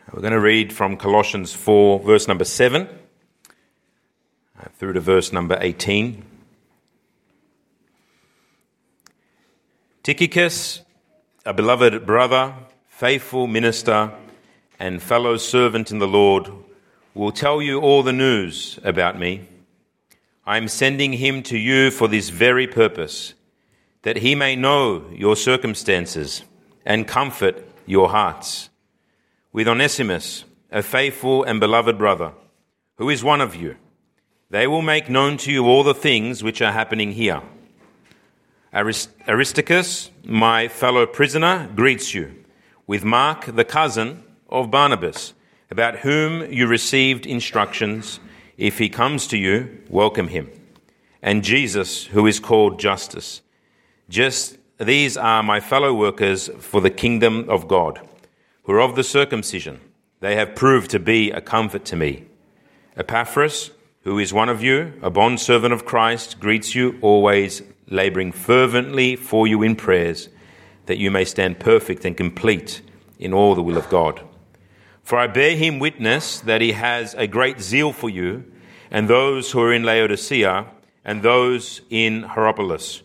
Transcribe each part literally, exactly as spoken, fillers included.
We're going to read from Colossians four, verse number seven, uh, through to verse number eighteen. Tychicus, a beloved brother, faithful minister, and fellow servant in the Lord, will tell you all the news about me. I am sending him to you for this very purpose, that he may know your circumstances and comfort your hearts. With Onesimus, a faithful and beloved brother, who is one of you, they will make known to you all the things which are happening here. Arist- Aristarchus, my fellow prisoner, greets you, with Mark, the cousin of Barnabas, about whom you received instructions. If he comes to you, welcome him. And Jesus, who is called Justus. Just these are my fellow workers for the kingdom of God, who are of the circumcision. They have proved to be a comfort to me. Epaphras, who is one of you, a bondservant of Christ, greets you, always laboring fervently for you in prayers, that you may stand perfect and complete in all the will of God. For I bear him witness that he has a great zeal for you, and those who are in Laodicea, and those in Hierapolis.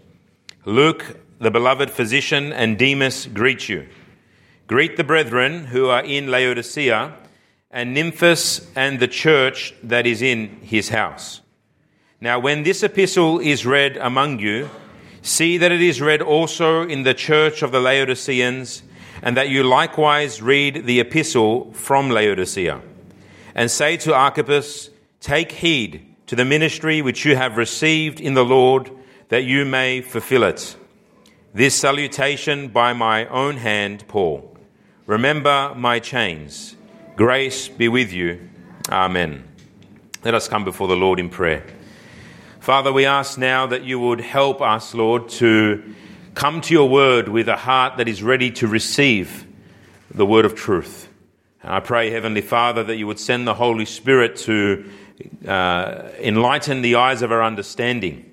Luke, the beloved physician, and Demas greet you. Greet the brethren who are in Laodicea, and Nymphas and the church that is in his house. Now when this epistle is read among you, see that it is read also in the church of the Laodiceans, and that you likewise read the epistle from Laodicea. And say to Archippus, take heed to the ministry which you have received in the Lord, that you may fulfill it. This salutation by my own hand, Paul. Remember my chains. Grace be with you. Amen. Let us come before the Lord in prayer. Father, we ask now that you would help us, Lord, to come to your word with a heart that is ready to receive the word of truth. And I pray, Heavenly Father, that you would send the Holy Spirit to uh, enlighten the eyes of our understanding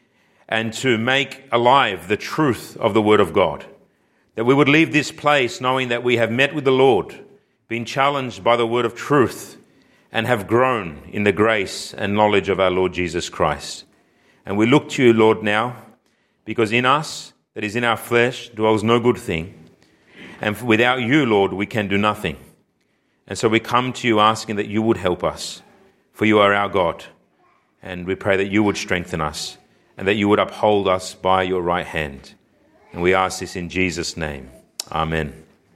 and to make alive the truth of the word of God. That we would leave this place knowing that we have met with the Lord, been challenged by the word of truth, and have grown in the grace and knowledge of our Lord Jesus Christ. And we look to you, Lord, now, because in us, that is in our flesh, dwells no good thing. And without you, Lord, we can do nothing. And so we come to you asking that you would help us, for you are our God. And we pray that you would strengthen us and that you would uphold us by your right hand. And we ask this in Jesus' name. Amen.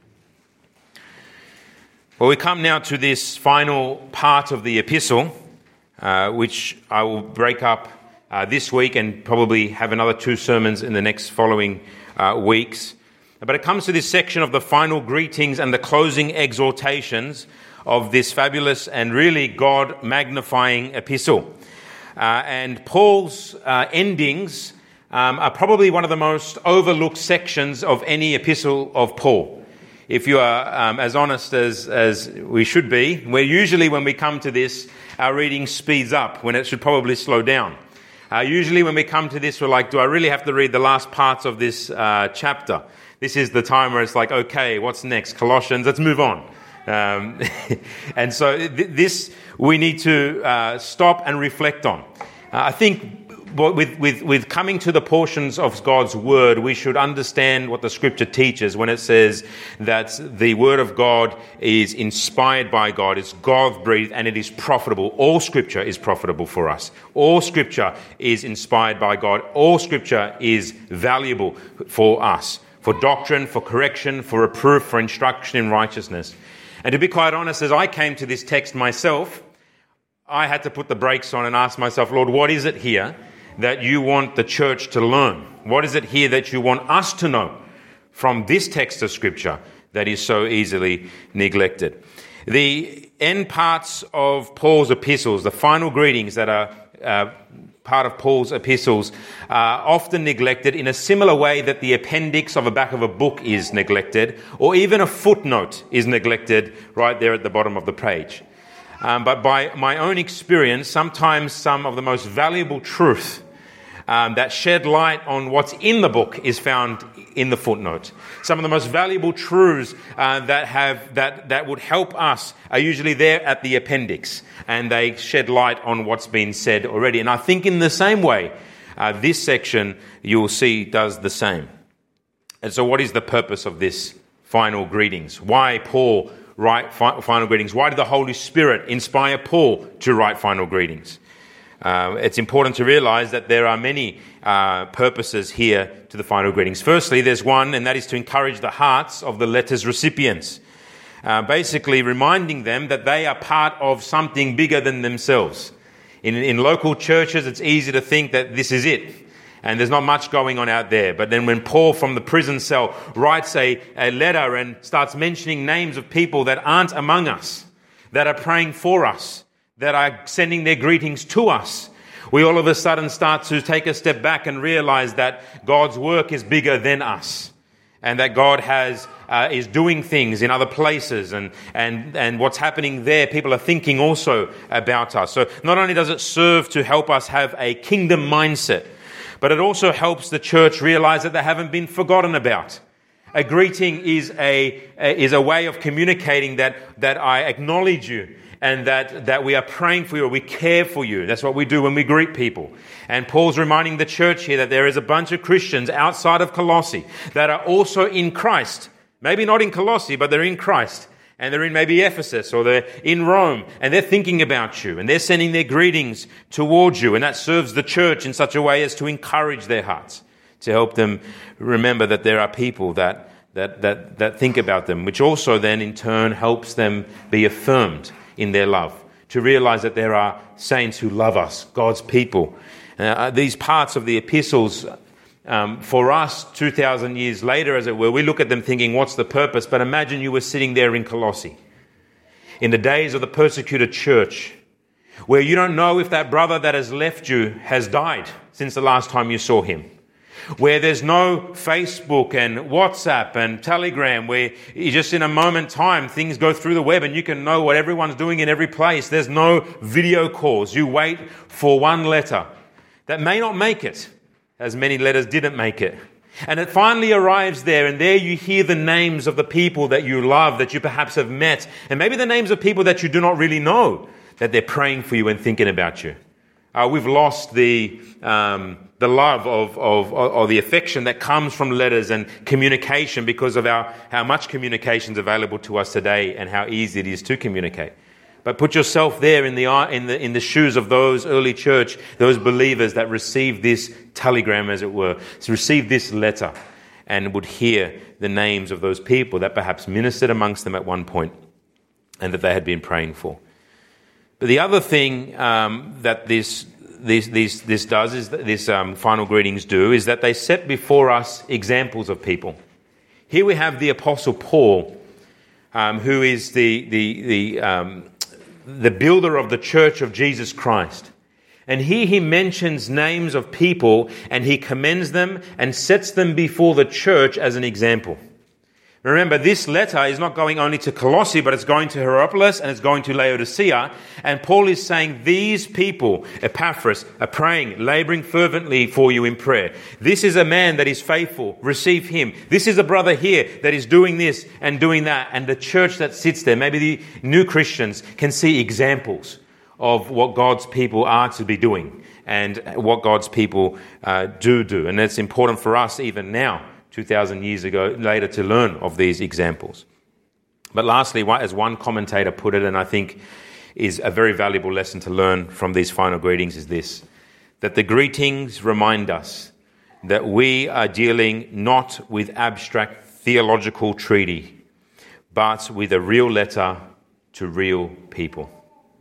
Well, we come now to this final part of the epistle, uh, which I will break up uh, this week and probably have another two sermons in the next following uh, weeks. But it comes to this section of the final greetings and the closing exhortations of this fabulous and really God-magnifying epistle. Uh, and Paul's uh, endings um, are probably one of the most overlooked sections of any epistle of Paul. If you are um, as honest as, as we should be, where usually when we come to this, our reading speeds up when it should probably slow down. Uh, usually when we come to this, we're like, do I really have to read the last parts of this uh, chapter? This is the time where it's like, okay, what's next? Colossians, let's move on. Um, and so th- this we need to uh, stop and reflect on. Uh, I think with, with, with coming to the portions of God's word, we should understand what the scripture teaches when it says that the word of God is inspired by God, it's God-breathed, and it is profitable. All scripture is profitable for us. All scripture is inspired by God. All scripture is valuable for us, for doctrine, for correction, for reproof, for instruction in righteousness. And to be quite honest, as I came to this text myself, I had to put the brakes on and ask myself, Lord, what is it here that you want the church to learn? What is it here that you want us to know from this text of Scripture that is so easily neglected? The end parts of Paul's epistles, the final greetings that are uh, part of Paul's epistles, are often neglected in a similar way that the appendix of the back of a book is neglected, or even a footnote is neglected right there at the bottom of the page. Um, but by my own experience, sometimes some of the most valuable truth um, that shed light on what's in the book is found in the footnote. Some of the most valuable truths uh, that have that that would help us are usually there at the appendix, and they shed light on what's been said already. And I think in the same way, uh, this section you will see does the same. And so, what is the purpose of this final greetings? Why Paul write fi- final greetings? Why did the Holy Spirit inspire Paul to write final greetings? Uh, it's important to realize that there are many uh, purposes here to the final greetings. Firstly, there's one, and that is to encourage the hearts of the letter's recipients, uh, basically reminding them that they are part of something bigger than themselves. In, in local churches, it's easy to think that this is it, and there's not much going on out there. But then when Paul from the prison cell writes a, a letter and starts mentioning names of people that aren't among us, that are praying for us, that are sending their greetings to us, we all of a sudden start to take a step back and realize that God's work is bigger than us, and that God has uh, is doing things in other places, and, and, and what's happening there, people are thinking also about us. So not only does it serve to help us have a kingdom mindset, but it also helps the church realize that they haven't been forgotten about. A greeting is a, is a way of communicating that, that I acknowledge you, and that, that we are praying for you, or we care for you. That's what we do when we greet people. And Paul's reminding the church here that there is a bunch of Christians outside of Colossae that are also in Christ. Maybe not in Colossae, but they're in Christ. And they're in maybe Ephesus, or they're in Rome, and they're thinking about you, and they're sending their greetings towards you. And that serves the church in such a way as to encourage their hearts, to help them remember that there are people that, that, that, that think about them, which also then in turn helps them be affirmed in their love, to realize that there are saints who love us, God's people. Uh, these parts of the epistles, um, for us, two thousand years later, as it were, we look at them thinking, what's the purpose? But imagine you were sitting there in Colossae, in the days of the persecuted church, where you don't know if that brother that has left you has died since the last time you saw him, where there's no Facebook and WhatsApp and Telegram, where you just in a moment in time, things go through the web and you can know what everyone's doing in every place. There's no video calls. You wait for one letter that may not make it, as many letters didn't make it. And it finally arrives there, and there you hear the names of the people that you love, that you perhaps have met, and maybe the names of people that you do not really know, that they're praying for you and thinking about you. Uh, we've lost the um, the love of, of, of the affection that comes from letters and communication because of our how much communication is available to us today and how easy it is to communicate. But put yourself there in the in the in the shoes of those early church, those believers that received this telegram, as it were, received this letter, and would hear the names of those people that perhaps ministered amongst them at one point, and that they had been praying for. But the other thing um, that this this this this does is that this um, final greetings do is that they set before us examples of people. Here we have the Apostle Paul, um, who is the the the um, the builder of the Church of Jesus Christ. And here he mentions names of people, and he commends them and sets them before the church as an example. Remember, this letter is not going only to Colossae, but it's going to Hierapolis and it's going to Laodicea. And Paul is saying these people, Epaphras, are praying, laboring fervently for you in prayer. This is a man that is faithful. Receive him. This is a brother here that is doing this and doing that. And the church that sits there, maybe the new Christians, can see examples of what God's people are to be doing and what God's people uh, do do. And it's important for us even now, two thousand years ago, later, to learn of these examples. But lastly, as one commentator put it, and I think is a very valuable lesson to learn from these final greetings, is this: that the greetings remind us that we are dealing not with abstract theological treaty, but with a real letter to real people.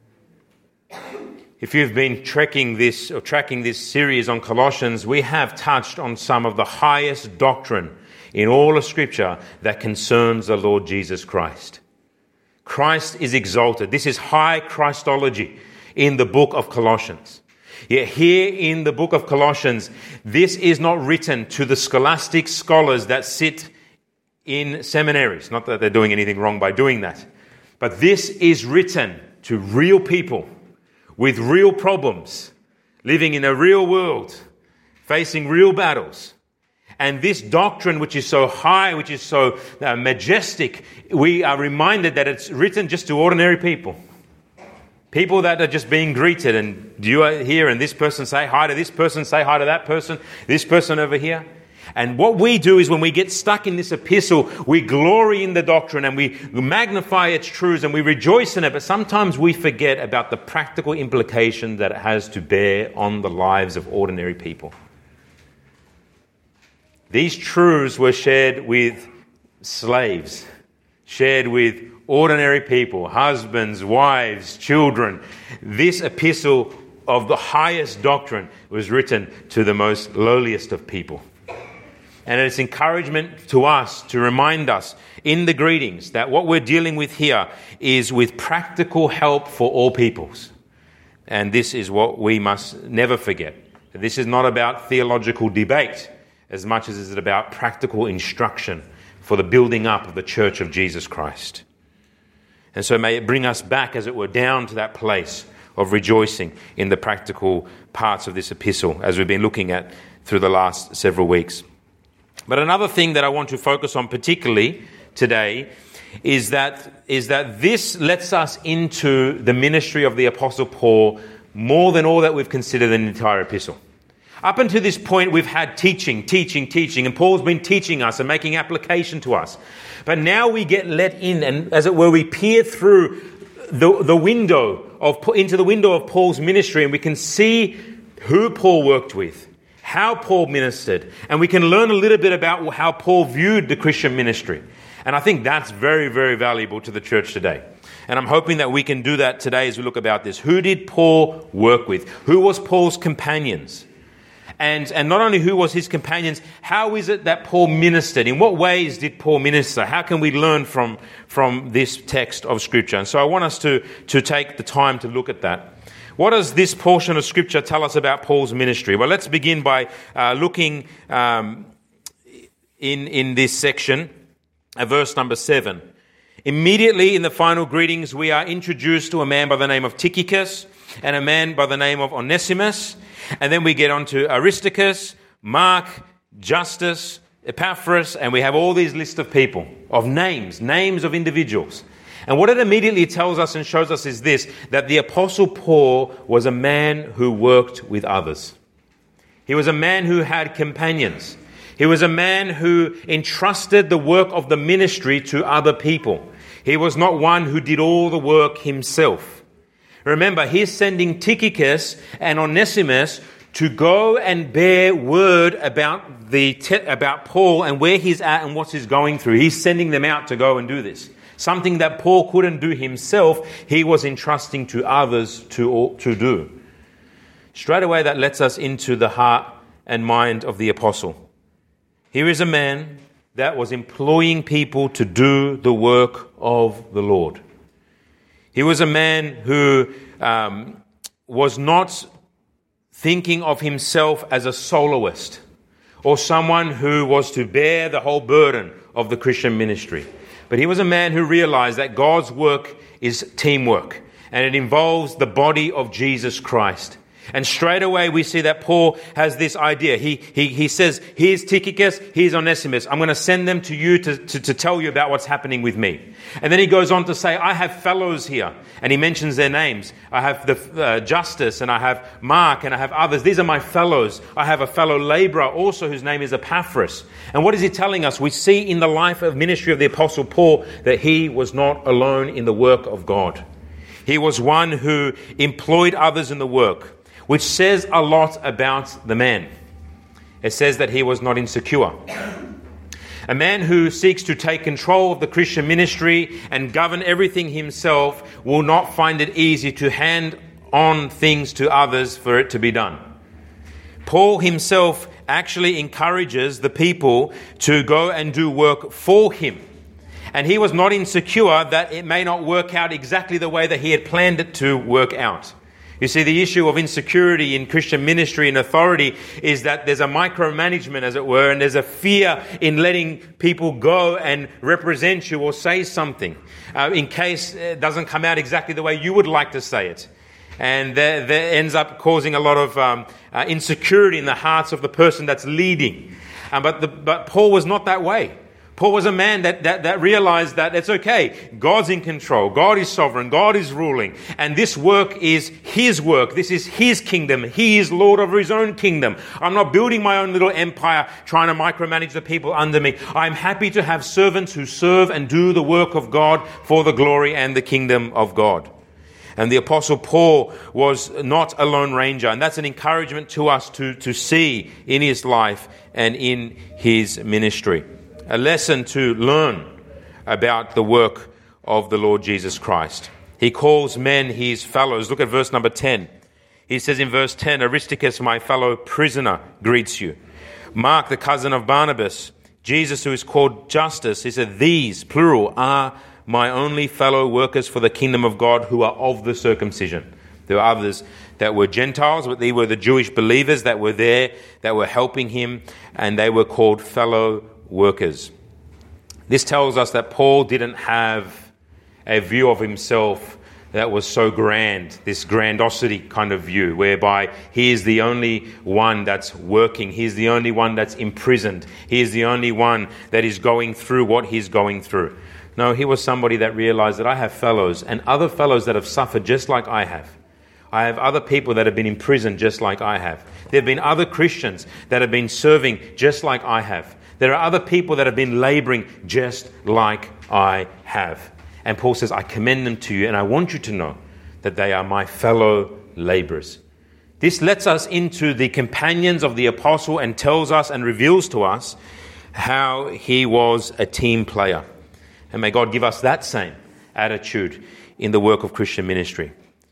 If you've been trekking this or tracking this series on Colossians, we have touched on some of the highest doctrine in all of Scripture that concerns the Lord Jesus Christ. Christ is exalted. This is high Christology in the book of Colossians. Yet here in the book of Colossians, this is not written to the scholastic scholars that sit in seminaries. Not that they're doing anything wrong by doing that. But this is written to real people with real problems, living in a real world, facing real battles. And this doctrine, which is so high, which is so uh, majestic, we are reminded that it's written just to ordinary people. People that are just being greeted, and you are here, and this person say hi to this person, say hi to that person, this person over here. And what we do is when we get stuck in this epistle, we glory in the doctrine and we magnify its truths and we rejoice in it. But sometimes we forget about the practical implication that it has to bear on the lives of ordinary people. These truths were shared with slaves, shared with ordinary people, husbands, wives, children. This epistle of the highest doctrine was written to the most lowliest of people. And it's encouragement to us to remind us in the greetings that what we're dealing with here is with practical help for all peoples. And this is what we must never forget. This is not about theological debate as much as it is about practical instruction for the building up of the Church of Jesus Christ. And so may it bring us back, as it were, down to that place of rejoicing in the practical parts of this epistle as we've been looking at through the last several weeks. But another thing that I want to focus on particularly today is that is that this lets us into the ministry of the Apostle Paul more than all that we've considered in the entire epistle. Up until this point, we've had teaching, teaching, teaching, and Paul's been teaching us and making application to us. But now we get let in, and as it were, we peer through the, the window of into the window of Paul's ministry, and we can see who Paul worked with, how Paul ministered, and we can learn a little bit about how Paul viewed the Christian ministry. And I think that's very, very valuable to the church today. And I'm hoping that we can do that today as we look about this. Who did Paul work with? Who was Paul's companions? And, and not only who was his companions, how is it that Paul ministered? In what ways did Paul minister? How can we learn from, from this text of Scripture? And so I want us to, to take the time to look at that. What does this portion of Scripture tell us about Paul's ministry? Well, let's begin by uh, looking um, in, in this section at verse number seven. Immediately in the final greetings, we are introduced to a man by the name of Tychicus and a man by the name of Onesimus. And then we get on to Aristarchus, Mark, Justus, Epaphras, and we have all these lists of people, of names, names of individuals. And what it immediately tells us and shows us is this, that the Apostle Paul was a man who worked with others. He was a man who had companions. He was a man who entrusted the work of the ministry to other people. He was not one who did all the work himself. Remember, he's sending Tychicus and Onesimus to go and bear word about the te- about Paul and where he's at and what he's going through. He's sending them out to go and do this. Something that Paul couldn't do himself, he was entrusting to others to, to do. Straight away, that lets us into the heart and mind of the apostle. Here is a man that was employing people to do the work of the Lord. He was a man who um, was not thinking of himself as a soloist or someone who was to bear the whole burden of the Christian ministry. But he was a man who realized that God's work is teamwork and it involves the body of Jesus Christ. And straight away we see that Paul has this idea. He he he says, here's Tychicus, here's Onesimus. I'm going to send them to you to, to, to tell you about what's happening with me. And then he goes on to say, I have fellows here. And he mentions their names. I have the uh, Justus and I have Mark and I have others. These are my fellows. I have a fellow laborer also whose name is Epaphras. And what is he telling us? We see in the life of ministry of the Apostle Paul that he was not alone in the work of God. He was one who employed others in the work, which says a lot about the man. It says that he was not insecure. A man who seeks to take control of the Christian ministry and govern everything himself will not find it easy to hand on things to others for it to be done. Paul himself actually encourages the people to go and do work for him. And he was not insecure that it may not work out exactly the way that he had planned it to work out. You see, the issue of insecurity in Christian ministry and authority is that there's a micromanagement, as it were, and there's a fear in letting people go and represent you or say something uh, in case it doesn't come out exactly the way you would like to say it. And that, that ends up causing a lot of um, uh, insecurity in the hearts of the person that's leading. Um, but, the, but Paul was not that way. Paul was a man that, that, that realized that it's okay. God's in control. God is sovereign. God is ruling. And this work is his work. This is his kingdom. He is Lord over his own kingdom. I'm not building my own little empire trying to micromanage the people under me. I'm happy to have servants who serve and do the work of God for the glory and the kingdom of God. And the Apostle Paul was not a lone ranger. And that's an encouragement to us to, to see in his life and in his ministry. A lesson to learn about the work of the Lord Jesus Christ. He calls men his fellows. Look at verse number ten. He says in verse ten, Aristarchus, my fellow prisoner, greets you. Mark, the cousin of Barnabas, Jesus, who is called Justus, he said, these, plural, are my only fellow workers for the kingdom of God who are of the circumcision. There were others that were Gentiles, but they were the Jewish believers that were there, that were helping him, and they were called fellow workers. This tells us that Paul didn't have a view of himself that was so grand, this grandiosity kind of view, whereby he is the only one that's working, he is the only one that's imprisoned, he is the only one that is going through what he's going through. No, he was somebody that realized that I have fellows and other fellows that have suffered just like I have. I have other people that have been imprisoned just like I have. There have been other Christians that have been serving just like I have. There are other people that have been laboring just like I have. And Paul says, I commend them to you, and I want you to know that they are my fellow laborers. This lets us into the companions of the apostle and tells us and reveals to us how he was a team player. And may God give us that same attitude in the work of Christian ministry.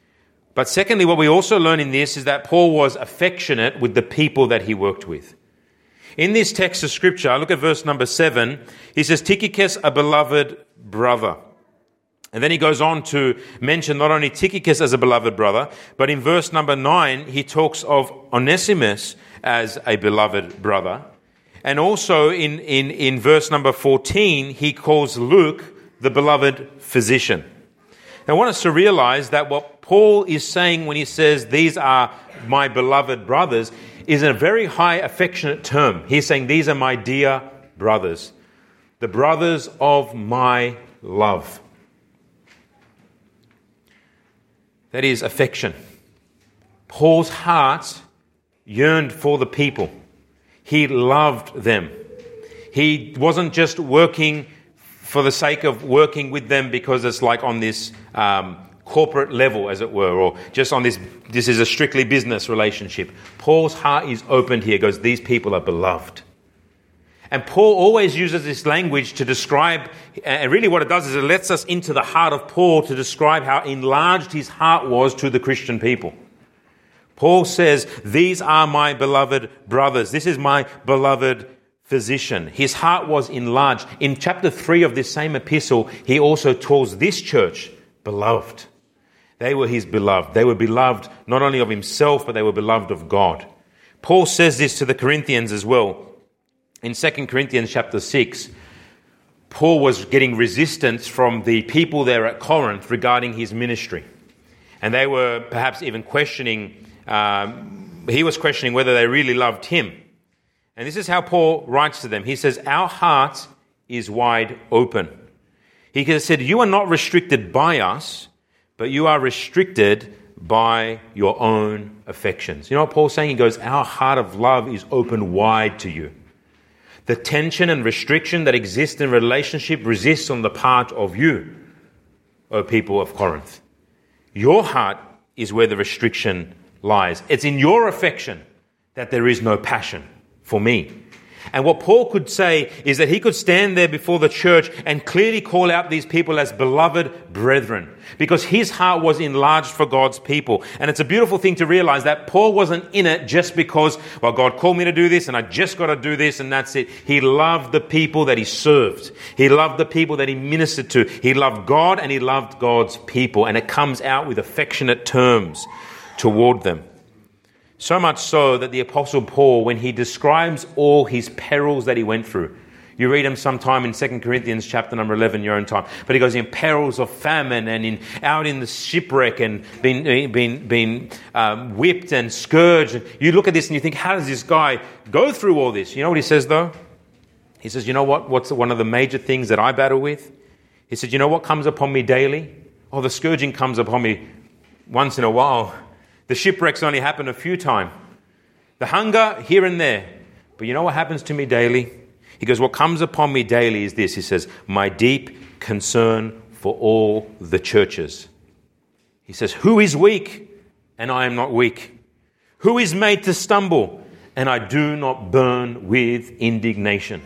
But secondly, what we also learn in this is that Paul was affectionate with the people that he worked with. In this text of Scripture, look at verse number seven. He says, Tychicus, a beloved brother. And then he goes on to mention not only Tychicus as a beloved brother, but in verse number nine, he talks of Onesimus as a beloved brother. And also in, in, in verse number fourteen, he calls Luke the beloved physician. Now, I want us to realize that what Paul is saying when he says, these are my beloved brothers, is a very high affectionate term. He's saying, these are my dear brothers, the brothers of my love. That is affection. Paul's heart yearned for the people. He loved them. He wasn't just working for the sake of working with them because it's like on this um, corporate level, as it were, or just on this, this is a strictly business relationship. Paul's heart is opened here. He goes, these people are beloved. And Paul always uses this language to describe, and really what it does is it lets us into the heart of Paul to describe how enlarged his heart was to the Christian people. Paul says, these are my beloved brothers. This is my beloved physician. His heart was enlarged. In chapter three of this same epistle, he also calls this church beloved. They were his beloved. They were beloved not only of himself, but they were beloved of God. Paul says this to the Corinthians as well. In Second Corinthians chapter six, Paul was getting resistance from the people there at Corinth regarding his ministry. And they were perhaps even questioning, um, he was questioning whether they really loved him. And this is how Paul writes to them. He says, our heart is wide open. He said, you are not restricted by us, but you are restricted by your own affections. You know what Paul's saying? He goes, our heart of love is open wide to you. The tension and restriction that exists in relationship resists on the part of you, O people of Corinth. Your heart is where the restriction lies. It's in your affection that there is no passion for me. And what Paul could say is that he could stand there before the church and clearly call out these people as beloved brethren, because his heart was enlarged for God's people. And it's a beautiful thing to realize that Paul wasn't in it just because, well, God called me to do this and I just got to do this and that's it. He loved the people that he served. He loved the people that he ministered to. He loved God and he loved God's people. And it comes out with affectionate terms toward them. So much so that the Apostle Paul, when he describes all his perils that he went through, You read him sometime in Second Corinthians chapter number eleven, your own time. But he goes in perils of famine and in out in the shipwreck and being, being, being um, whipped and scourged. You look at this and you think, how does this guy go through all this? You know what he says though? He says, you know what? What's one of the major things that I battle with? He said, you know what comes upon me daily? Oh, the scourging comes upon me once in a while. The shipwrecks only happen a few times. The hunger here and there. But you know what happens to me daily? He goes, what comes upon me daily is this. He says, my deep concern for all the churches. He says, who is weak and I am not weak? Who is made to stumble and I do not burn with indignation?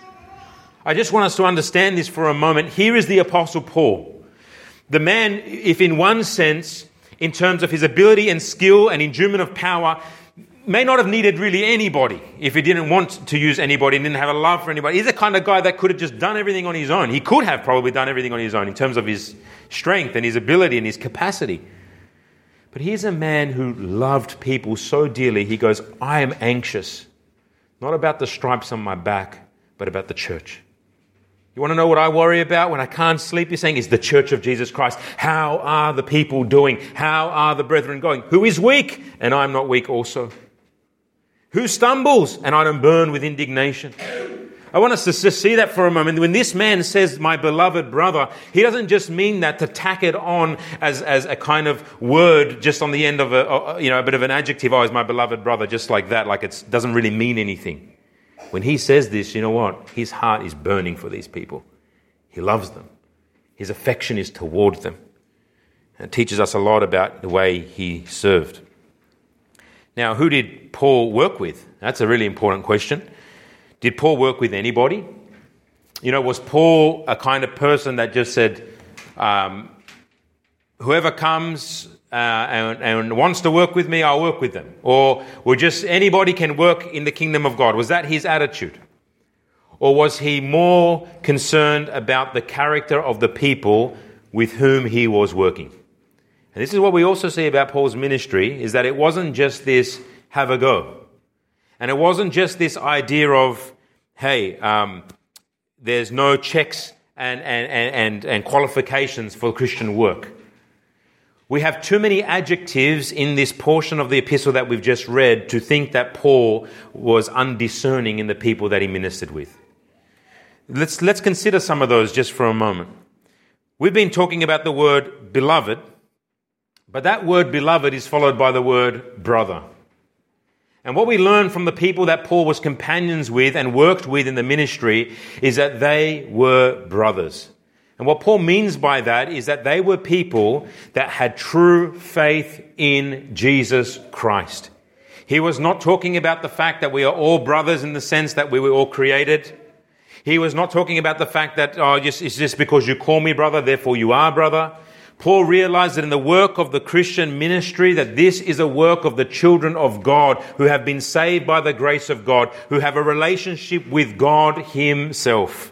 I just want us to understand this for a moment. Here is the Apostle Paul. The man, if in one sense, in terms of his ability and skill and enduement of power, may not have needed really anybody if he didn't want to use anybody and didn't have a love for anybody. He's the kind of guy that could have just done everything on his own. He could have probably done everything on his own in terms of his strength and his ability and his capacity. But here's a man who loved people so dearly. He goes, I am anxious, not about the stripes on my back, but about the church. You want to know what I worry about when I can't sleep? He's saying, is the church of Jesus Christ. How are the people doing? How are the brethren going? Who is weak? And I'm not weak also. Who stumbles and I don't burn with indignation? I want us to just see that for a moment. When this man says, my beloved brother, he doesn't just mean that to tack it on as, as a kind of word just on the end of a, you know, a bit of an adjective. Oh, he's my beloved brother, just like that, like it doesn't really mean anything. When he says this, you know what? His heart is burning for these people. He loves them. His affection is towards them. And it teaches us a lot about the way he served. Now, who did Paul work with? That's a really important question. Did Paul work with anybody? You know, was Paul a kind of person that just said, um, whoever comes uh, and, and wants to work with me, I'll work with them? Or or just anybody can work in the kingdom of God? Was that his attitude? Or was he more concerned about the character of the people with whom he was working? And this is what we also see about Paul's ministry, is that it wasn't just this have a go. And it wasn't just this idea of, hey, um, there's no checks and, and, and, and qualifications for Christian work. We have too many adjectives in this portion of the epistle that we've just read to think that Paul was undiscerning in the people that he ministered with. Let's, let's consider some of those just for a moment. We've been talking about the word beloved, but that word beloved is followed by the word brother. And what we learn from the people that Paul was companions with and worked with in the ministry is that they were brothers. And what Paul means by that is that they were people that had true faith in Jesus Christ. He was not talking about the fact that we are all brothers in the sense that we were all created. He was not talking about the fact that, oh, just, it's just because you call me brother, therefore you are brother. Paul realized that in the work of the Christian ministry, that this is a work of the children of God who have been saved by the grace of God, who have a relationship with God himself.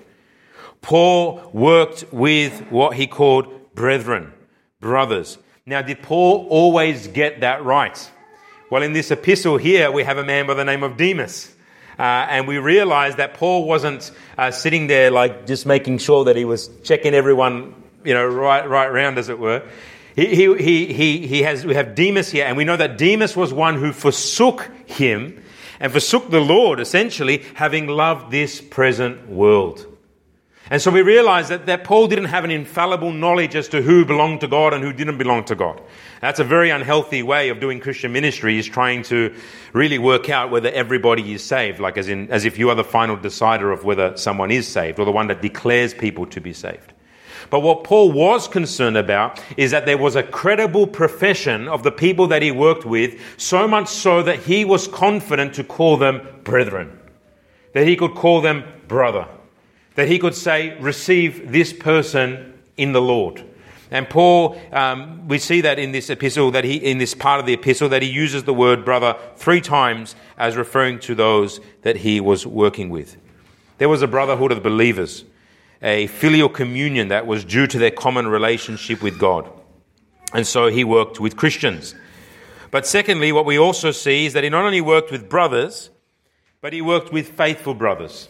Paul worked with what he called brethren, brothers. Now, did Paul always get that right? Well, in this epistle here, we have a man by the name of Demas. Uh, and we realize that Paul wasn't uh, sitting there like just making sure that he was checking everyone, you know, right, right round, as it were. He, he, he, he, he has, we have Demas here, and we know that Demas was one who forsook him and forsook the Lord, essentially, having loved this present world. And so we realize that, that Paul didn't have an infallible knowledge as to who belonged to God and who didn't belong to God. That's a very unhealthy way of doing Christian ministry, is trying to really work out whether everybody is saved, like as in as if you are the final decider of whether someone is saved, or the one that declares people to be saved. But what Paul was concerned about is that there was a credible profession of the people that he worked with, so much so that he was confident to call them brethren, that he could call them brother, that he could say, receive this person in the Lord. And Paul, um, we see that in this epistle, that he, in this part of the epistle, that he uses the word brother three times as referring to those that he was working with. There was a brotherhood of believers, a filial communion that was due to their common relationship with God. And so he worked with Christians. But secondly, what we also see is that he not only worked with brothers, but he worked with faithful brothers.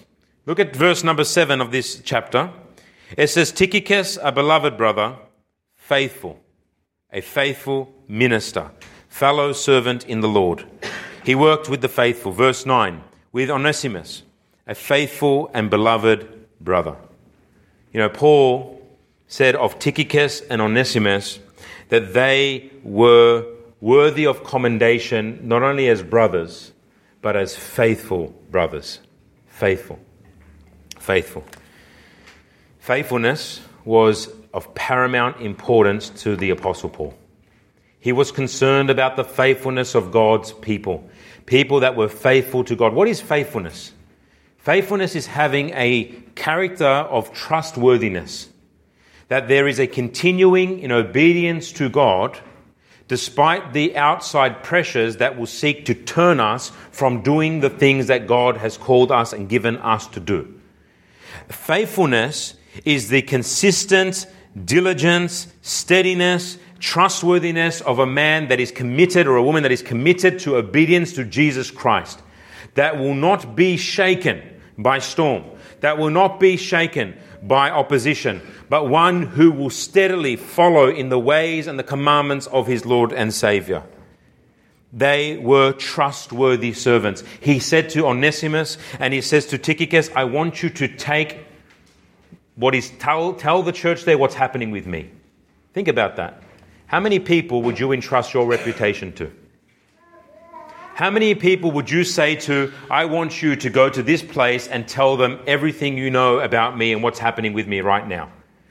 Look at verse number seven of this chapter. It says, Tychicus, a beloved brother, faithful, a faithful minister, fellow servant in the Lord. He worked with the faithful. Verse nine, with Onesimus, a faithful and beloved brother. You know, Paul said of Tychicus and Onesimus that they were worthy of commendation not only as brothers, but as faithful brothers. Faithful. Faithful. Faithfulness was of paramount importance to the Apostle Paul. He was concerned about the faithfulness of God's people, people that were faithful to God. What is faithfulness? Faithfulness is having a character of trustworthiness, that there is a continuing in obedience to God despite the outside pressures that will seek to turn us from doing the things that God has called us and given us to do. Faithfulness is the consistent diligence, steadiness, trustworthiness of a man that is committed or a woman that is committed to obedience to Jesus Christ, that will not be shaken by storm, that will not be shaken by opposition, but one who will steadily follow in the ways and the commandments of his Lord and Savior. They were trustworthy servants. He said to Onesimus and he says to Tychicus, I want you to take what is, tell, tell the church there what's happening with me. Think about that. How many people would you entrust your reputation to? How many people would you say to, I want you to go to this place and tell them everything you know about me and what's happening with me right now?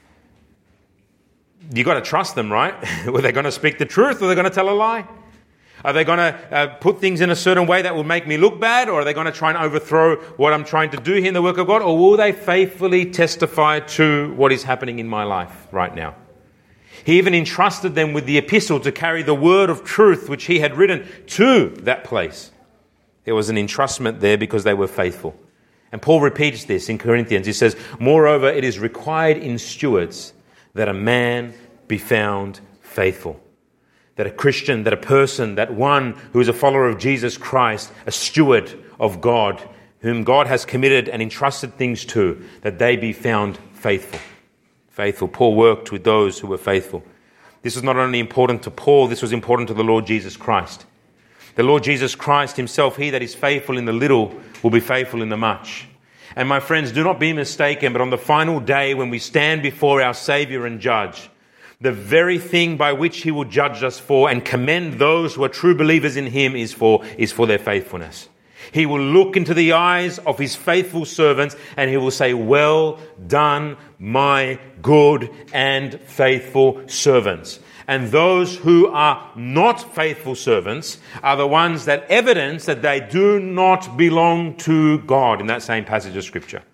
You got to trust them, right? Are they going to speak the truth or are they going to tell a lie? Are they going to uh, put things in a certain way that will make me look bad? Or are they going to try and overthrow what I'm trying to do here in the work of God? Or will they faithfully testify to what is happening in my life right now? He even entrusted them with the epistle to carry the word of truth which he had written to that place. There was an entrustment there because they were faithful. And Paul repeats this in Corinthians. He says, moreover, it is required in stewards that a man be found faithful. That a Christian, that a person, that one who is a follower of Jesus Christ, a steward of God, whom God has committed and entrusted things to, that they be found faithful. Faithful. Paul worked with those who were faithful. This was not only important to Paul, this was important to the Lord Jesus Christ. The Lord Jesus Christ himself, he that is faithful in the little will be faithful in the much. And my friends, do not be mistaken, but on the final day when we stand before our Savior and Judge, the very thing by which he will judge us for and commend those who are true believers in him is for, is for their faithfulness. He will look into the eyes of his faithful servants and he will say, well done, my good and faithful servants. And those who are not faithful servants are the ones that evidence that they do not belong to God in that same passage of Scripture.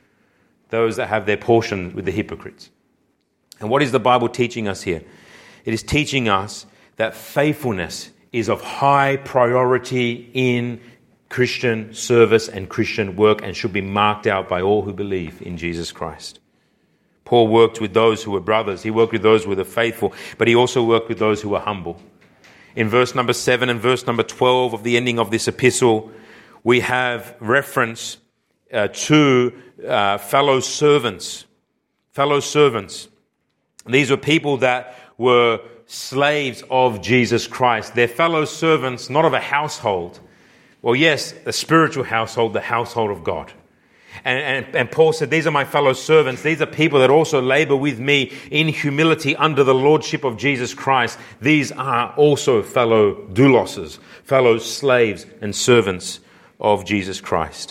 Those that have their portion with the hypocrites. And what is the Bible teaching us here? It is teaching us that faithfulness is of high priority in Christian service and Christian work and should be marked out by all who believe in Jesus Christ. Paul worked with those who were brothers. He worked with those who were faithful, but he also worked with those who were humble. In verse number seven and verse number twelve of the ending of this epistle, we have reference uh, to uh, fellow servants. Fellow servants. These were people that were slaves of Jesus Christ. They're fellow servants, not of a household. Well, yes, a spiritual household, the household of God. And, and, and Paul said, these are my fellow servants. These are people that also labor with me in humility under the lordship of Jesus Christ. These are also fellow douloses, fellow slaves and servants of Jesus Christ.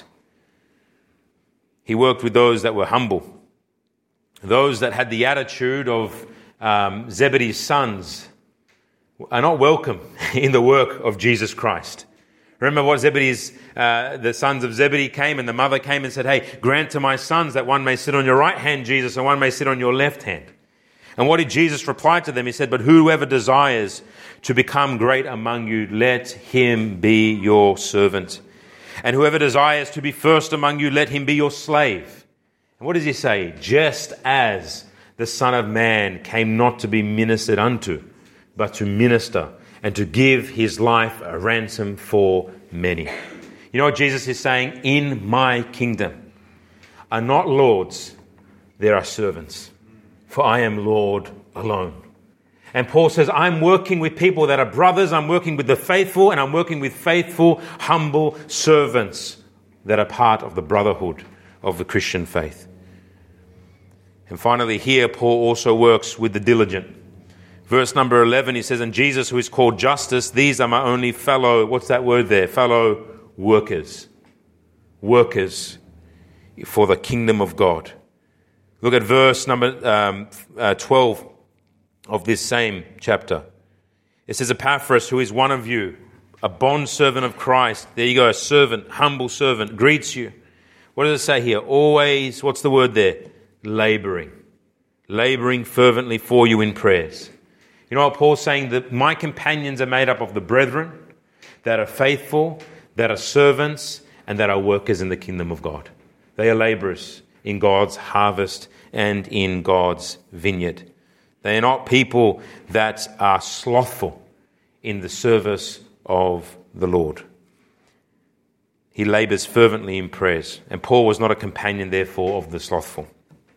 He worked with those that were humble. Those that had the attitude of um, Zebedee's sons are not welcome in the work of Jesus Christ. Remember what Zebedee's, uh, the sons of Zebedee came and the mother came and said, hey, grant to my sons that one may sit on your right hand, Jesus, and one may sit on your left hand. And what did Jesus reply to them? He said, but whoever desires to become great among you, let him be your servant. And whoever desires to be first among you, let him be your slave. And what does he say? Just as the Son of Man came not to be ministered unto, but to minister and to give his life a ransom for many. You know what Jesus is saying? In my kingdom, are not lords, they are servants. For I am Lord alone. And Paul says, I'm working with people that are brothers, I'm working with the faithful, and I'm working with faithful, humble servants that are part of the brotherhood of the Christian faith. And finally, here Paul also works with the diligent. Verse number eleven, he says, and Jesus, who is called Justus, these are my only fellow, what's that word there? Fellow workers. Workers for the kingdom of God. Look at verse number um, uh, twelve of this same chapter. It says, Epaphras, who is one of you, a bondservant of Christ. There you go, a servant, humble servant, greets you. What does it say here? Always, what's the word there? Laboring. Laboring fervently for you in prayers. You know what Paul's saying? That my companions are made up of the brethren that are faithful, that are servants, and that are workers in the kingdom of God. They are laborers in God's harvest and in God's vineyard. They are not people that are slothful in the service of the Lord. He labors fervently in prayers, and Paul was not a companion, therefore, of the slothful.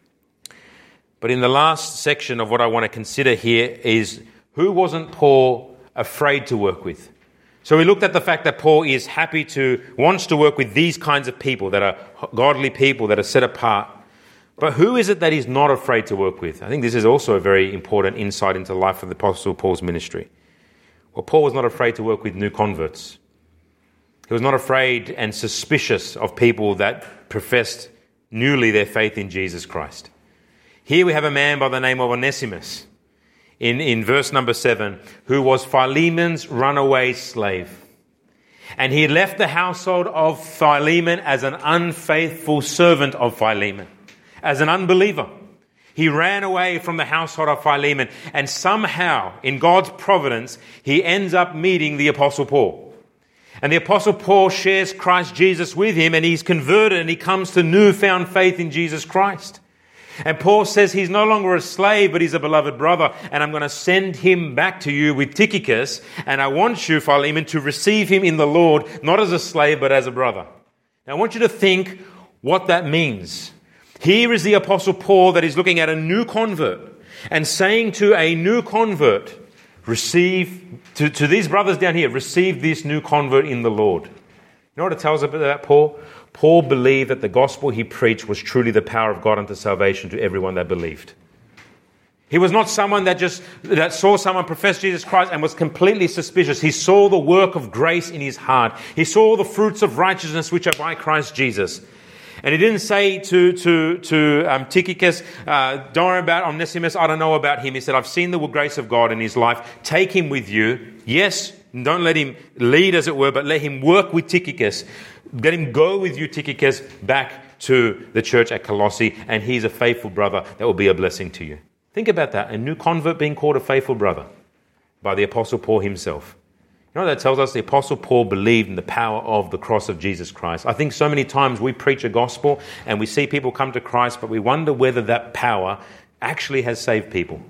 But in the last section of what I want to consider here is, who wasn't Paul afraid to work with? So we looked at the fact that Paul is happy to, wants to work with these kinds of people that are godly people, that are set apart. But who is it that he's not afraid to work with? I think this is also a very important insight into the life of the Apostle Paul's ministry. Well, Paul was not afraid to work with new converts. He was not afraid and suspicious of people that professed newly their faith in Jesus Christ. Here we have a man by the name of Onesimus, in, in verse number seven, who was Philemon's runaway slave. And he left the household of Philemon as an unfaithful servant of Philemon, as an unbeliever. He ran away from the household of Philemon, and somehow, in God's providence, he ends up meeting the Apostle Paul. And the Apostle Paul shares Christ Jesus with him, and he's converted, and he comes to newfound faith in Jesus Christ. And Paul says he's no longer a slave, but he's a beloved brother. And I'm going to send him back to you with Tychicus. And I want you, Philemon, to receive him in the Lord, not as a slave, but as a brother. Now I want you to think what that means. Here is the Apostle Paul that is looking at a new convert and saying to a new convert, receive, to, to these brothers down here, receive this new convert in the Lord. You know what it tells us about Paul? Paul believed that the gospel he preached was truly the power of God unto salvation to everyone that believed. He was not someone that just that saw someone profess Jesus Christ and was completely suspicious. He saw the work of grace in his heart. He saw the fruits of righteousness which are by Christ Jesus. And he didn't say to to to um, Tychicus, uh, don't worry about Onesimus, I don't know about him. He said, I've seen the grace of God in his life. Take him with you. Yes, don't let him lead, as it were, but let him work with Tychicus. Let him go with you, Tychicus, back to the church at Colossae, and he's a faithful brother that will be a blessing to you. Think about that, a new convert being called a faithful brother by the Apostle Paul himself. You know what that tells us? The Apostle Paul believed in the power of the cross of Jesus Christ. I think so many times we preach a gospel and we see people come to Christ, but we wonder whether that power actually has saved people.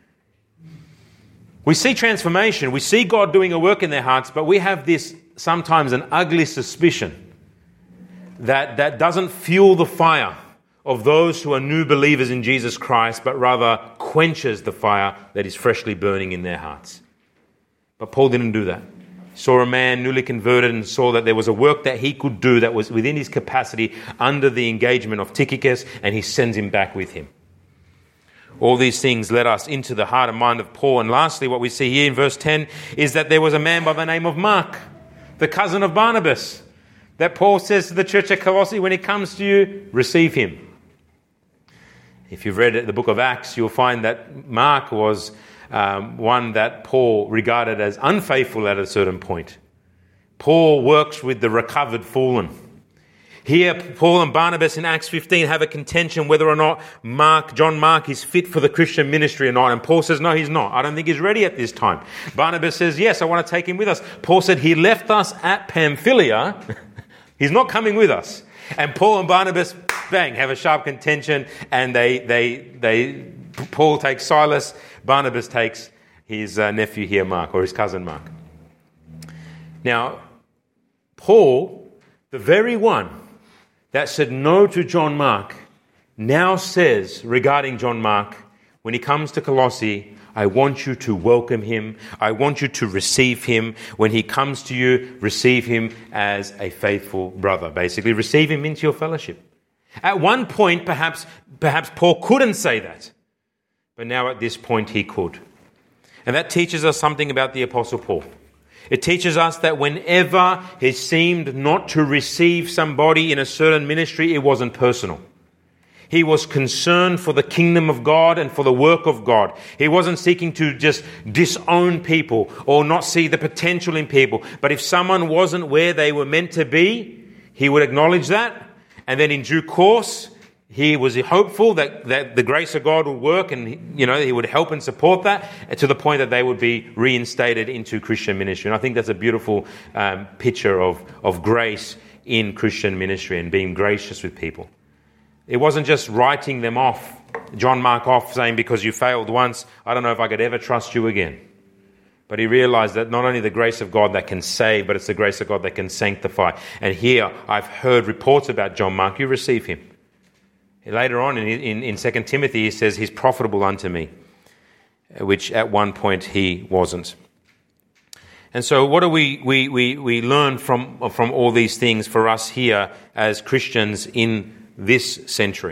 We see transformation, we see God doing a work in their hearts, but we have this sometimes an ugly suspicion that that doesn't fuel the fire of those who are new believers in Jesus Christ, but rather quenches the fire that is freshly burning in their hearts. But Paul didn't do that. He saw a man newly converted and saw that there was a work that he could do that was within his capacity under the engagement of Tychicus, and he sends him back with him. All these things led us into the heart and mind of Paul. And lastly, what we see here in verse ten is that there was a man by the name of Mark, the cousin of Barnabas, that Paul says to the church at Colossae, when he comes to you, receive him. If you've read the book of Acts, you'll find that Mark was um, one that Paul regarded as unfaithful at a certain point. Paul works with the recovered fallen. Here, Paul and Barnabas in Acts fifteen have a contention whether or not Mark, John Mark is fit for the Christian ministry or not. And Paul says, no, he's not. I don't think he's ready at this time. Barnabas says, yes, I want to take him with us. Paul said, he left us at Pamphylia. He's not coming with us. And Paul and Barnabas, bang, have a sharp contention. And they, they, they, Paul takes Silas. Barnabas takes his uh, nephew here, Mark, or his cousin Mark. Now, Paul, the very one that said no to John Mark now says regarding John Mark, when he comes to Colossae, I want you to welcome him. I want you to receive him. When he comes to you, receive him as a faithful brother. Basically, receive him into your fellowship. At one point, perhaps, perhaps Paul couldn't say that. But now at this point, he could. And that teaches us something about the Apostle Paul. It teaches us that whenever he seemed not to receive somebody in a certain ministry, it wasn't personal. He was concerned for the kingdom of God and for the work of God. He wasn't seeking to just disown people or not see the potential in people. But if someone wasn't where they were meant to be, he would acknowledge that. And then in due course, he was hopeful that, that the grace of God would work and, you know, he would help and support that to the point that they would be reinstated into Christian ministry. And I think that's a beautiful um, picture of, of grace in Christian ministry and being gracious with people. It wasn't just writing them off, John Mark off, saying, because you failed once, I don't know if I could ever trust you again. But he realized that not only the grace of God that can save, but it's the grace of God that can sanctify. And here, I've heard reports about John Mark. You receive him. Later on in, in, in Second Timothy, he says, he's profitable unto me, which at one point he wasn't. And so what do we, we, we, we learn from, from all these things for us here as Christians in this century?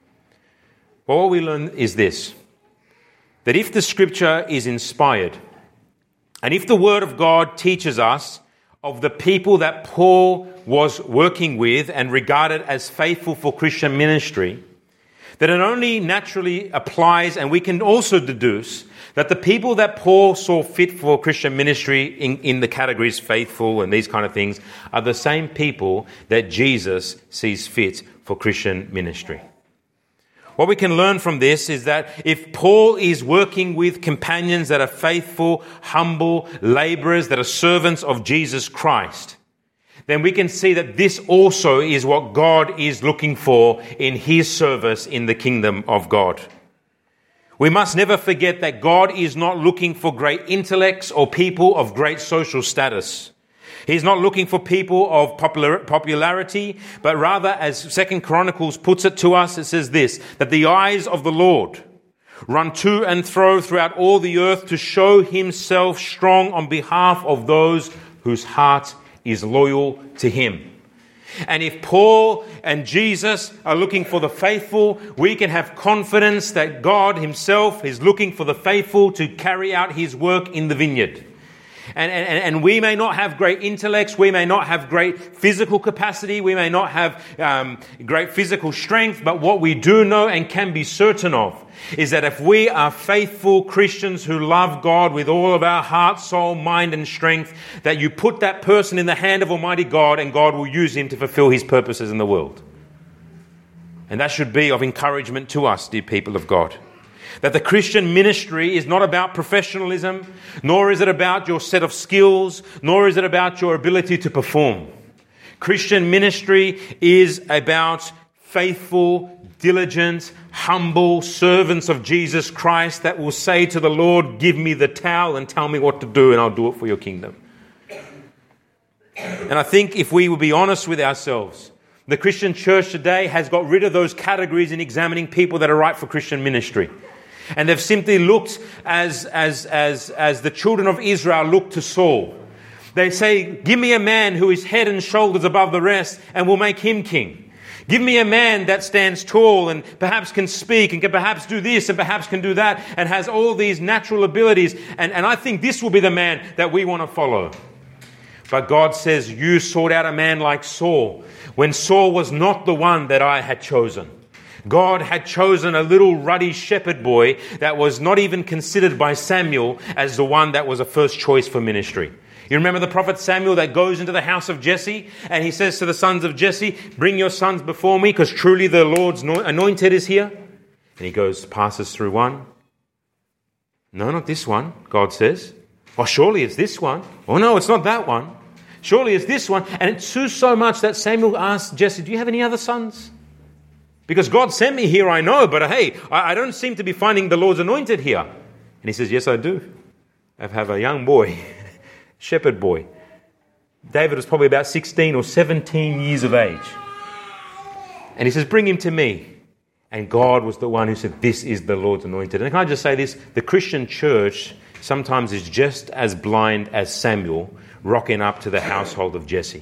Well, what we learn is this, that if the scripture is inspired, and if the word of God teaches us of the people that Paul was working with and regarded as faithful for Christian ministry, that it only naturally applies, and we can also deduce that the people that Paul saw fit for Christian ministry in, in the categories faithful and these kind of things are the same people that Jesus sees fit for Christian ministry. What we can learn from this is that if Paul is working with companions that are faithful, humble, laborers, that are servants of Jesus Christ, then we can see that this also is what God is looking for in his service in the kingdom of God. We must never forget that God is not looking for great intellects or people of great social status. He's not looking for people of popular, popularity, but rather, as Second Chronicles puts it to us, it says this, that the eyes of the Lord run to and fro throughout all the earth to show himself strong on behalf of those whose heart is loyal to him. And if Paul and Jesus are looking for the faithful, we can have confidence that God himself is looking for the faithful to carry out his work in the vineyard. And, and, and we may not have great intellects, we may not have great physical capacity, we may not have um, great physical strength, but what we do know and can be certain of is that if we are faithful Christians who love God with all of our heart, soul, mind and strength, that you put that person in the hand of Almighty God and God will use him to fulfill his purposes in the world. And that should be of encouragement to us, dear people of God. That the Christian ministry is not about professionalism, nor is it about your set of skills, nor is it about your ability to perform. Christian ministry is about faithful, diligent, humble servants of Jesus Christ that will say to the Lord, give me the towel and tell me what to do and I'll do it for your kingdom. And I think if we will be honest with ourselves, the Christian church today has got rid of those categories in examining people that are right for Christian ministry. And they've simply looked as, as, as, as the children of Israel looked to Saul. They say, give me a man who is head and shoulders above the rest and we'll make him king. Give me a man that stands tall and perhaps can speak and can perhaps do this and perhaps can do that and has all these natural abilities. And, and I think this will be the man that we want to follow. But God says, you sought out a man like Saul when Saul was not the one that I had chosen. God had chosen a little ruddy shepherd boy that was not even considered by Samuel as the one that was a first choice for ministry. You remember the prophet Samuel that goes into the house of Jesse and he says to the sons of Jesse, bring your sons before me because truly the Lord's anointed is here. And he goes, passes through one. No, not this one, God says. Oh, surely it's this one. Oh, no, it's not that one. Surely it's this one. And it sues so much that Samuel asked Jesse, do you have any other sons? Because God sent me here, I know, but hey, I don't seem to be finding the Lord's anointed here. And he says, yes, I do. I have a young boy, shepherd boy. David was probably about sixteen or seventeen years of age. And he says, bring him to me. And God was the one who said, this is the Lord's anointed. And can I just say this? The Christian church sometimes is just as blind as Samuel rocking up to the household of Jesse.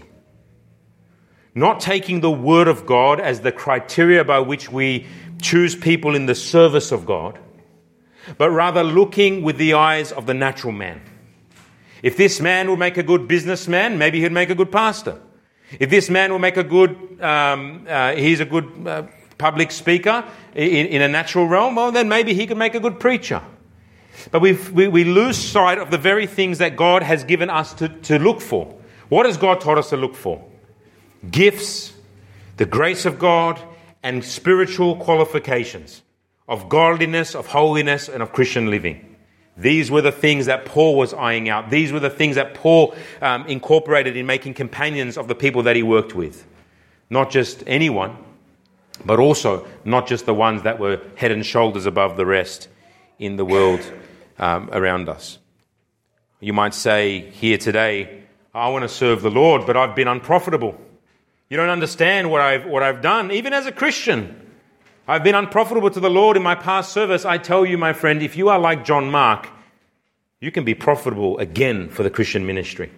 Not taking the word of God as the criteria by which we choose people in the service of God, but rather looking with the eyes of the natural man. If this man will make a good businessman, maybe he'd make a good pastor. If this man will make a good, um, uh, he's a good uh, public speaker in, in a natural realm, well, then maybe he could make a good preacher. But we've, we we lose sight of the very things that God has given us to, to look for. What has God taught us to look for? Gifts, the grace of God, and spiritual qualifications of godliness, of holiness, and of Christian living. These were the things that Paul was eyeing out. These were the things that Paul um, incorporated in making companions of the people that he worked with. Not just anyone, but also not just the ones that were head and shoulders above the rest in the world um, around us. You might say here today, I want to serve the Lord, but I've been unprofitable. You don't understand what I've what I've done, even as a Christian. I've been unprofitable to the Lord in my past service. I tell you, my friend, if you are like John Mark, you can be profitable again for the Christian ministry.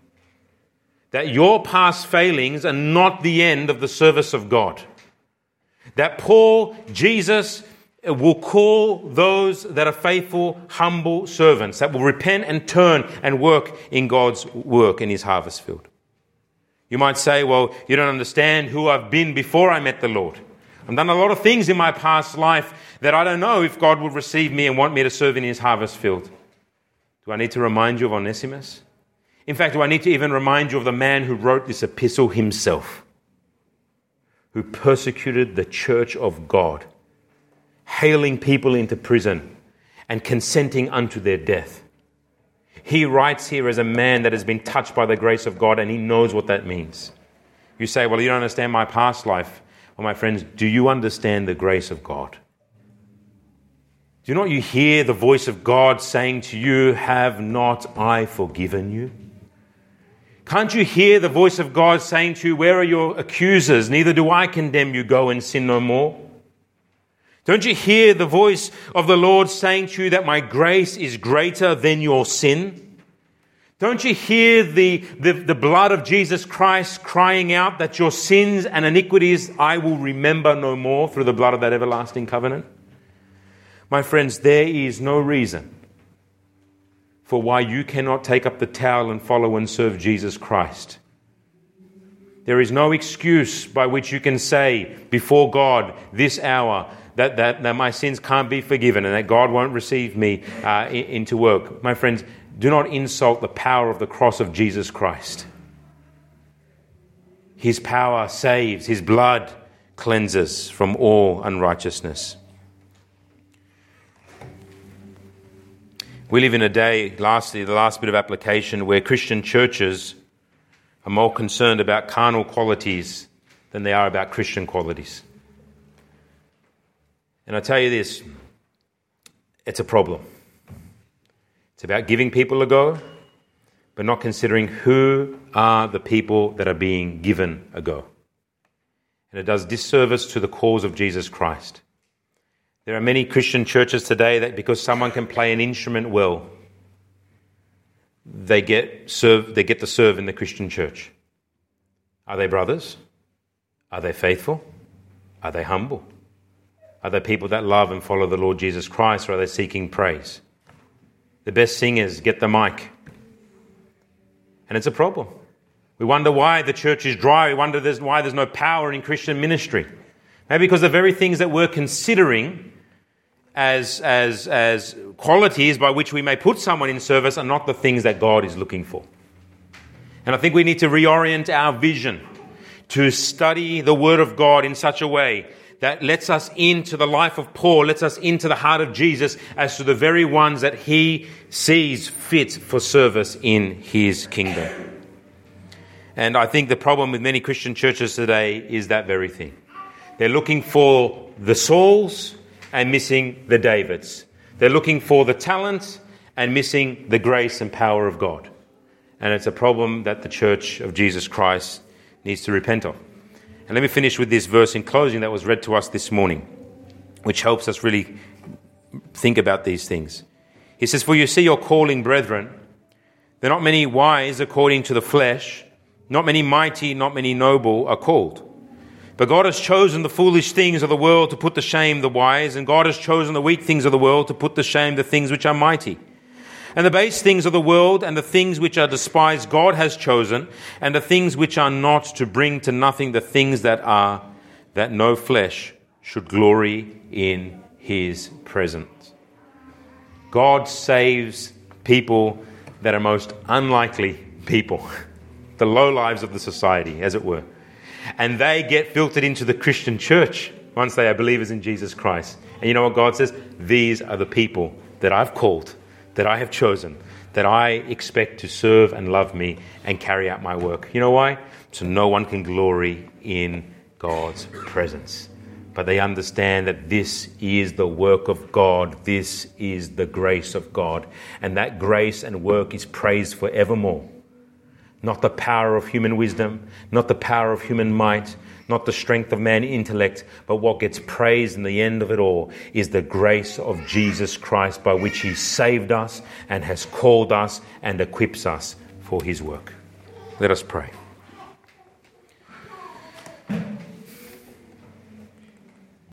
That your past failings are not the end of the service of God. That Paul, Jesus, will call those that are faithful, humble servants, that will repent and turn and work in God's work in his harvest field. You might say, well, you don't understand who I've been before I met the Lord. I've done a lot of things in my past life that I don't know if God will receive me and want me to serve in his harvest field. Do I need to remind you of Onesimus? In fact, do I need to even remind you of the man who wrote this epistle himself, who persecuted the church of God, hailing people into prison and consenting unto their death? He writes here as a man that has been touched by the grace of God, and he knows what that means. You say, well, you don't understand my past life. Well, my friends, do you understand the grace of God? Do not you hear the voice of God saying to you, have not I forgiven you? Can't you hear the voice of God saying to you, where are your accusers? Neither do I condemn you. Go and sin no more. Don't you hear the voice of the Lord saying to you that my grace is greater than your sin? Don't you hear the, the, the blood of Jesus Christ crying out that your sins and iniquities I will remember no more through the blood of that everlasting covenant? My friends, there is no reason for why you cannot take up the towel and follow and serve Jesus Christ. There is no excuse by which you can say before God this hour that, that, that my sins can't be forgiven and that God won't receive me uh, into work. My friends, do not insult the power of the cross of Jesus Christ. His power saves. His blood cleanses from all unrighteousness. We live in a day, lastly, the last bit of application, where Christian churches are more concerned about carnal qualities than they are about Christian qualities. And I tell you this, it's a problem. It's about giving people a go, but not considering who are the people that are being given a go. And it does disservice to the cause of Jesus Christ. There are many Christian churches today that because someone can play an instrument well, they get serve, they get to serve in the Christian church. Are they brothers? Are they faithful? Are they humble? Are they people that love and follow the Lord Jesus Christ, or are they seeking praise? The best singers get the mic. And it's a problem. We wonder why the church is dry. We wonder there's, why there's no power in Christian ministry. Maybe because the very things that we're considering as, as, as qualities by which we may put someone in service are not the things that God is looking for. And I think we need to reorient our vision to study the Word of God in such a way that lets us into the life of Paul, lets us into the heart of Jesus as to the very ones that he sees fit for service in his kingdom. And I think the problem with many Christian churches today is that very thing. They're looking for the Sauls and missing the Davids. They're looking for the talent and missing the grace and power of God. And it's a problem that the Church of Jesus Christ needs to repent of. And And let me finish with this verse in closing that was read to us this morning, which helps us really think about these things. He says, "For you see your calling, brethren. There are not many wise according to the flesh, not many mighty, not many noble are called. But God has chosen the foolish things of the world to put to shame the wise, and God has chosen the weak things of the world to put to shame the things which are mighty. And the base things of the world and the things which are despised God has chosen, and the things which are not, to bring to nothing the things that are, that no flesh should glory in his presence." God saves people that are most unlikely people, the low lives of the society, as it were. And they get filtered into the Christian church once they are believers in Jesus Christ. And you know what God says? These are the people that I've called, that I have chosen, that I expect to serve and love me and carry out my work. You know why? So no one can glory in God's presence. But they understand that this is the work of God. This is the grace of God. And that grace and work is praised forevermore. Not the power of human wisdom, not the power of human might, not the strength of man's intellect, but what gets praised in the end of it all is the grace of Jesus Christ, by which he saved us and has called us and equips us for his work. Let us pray.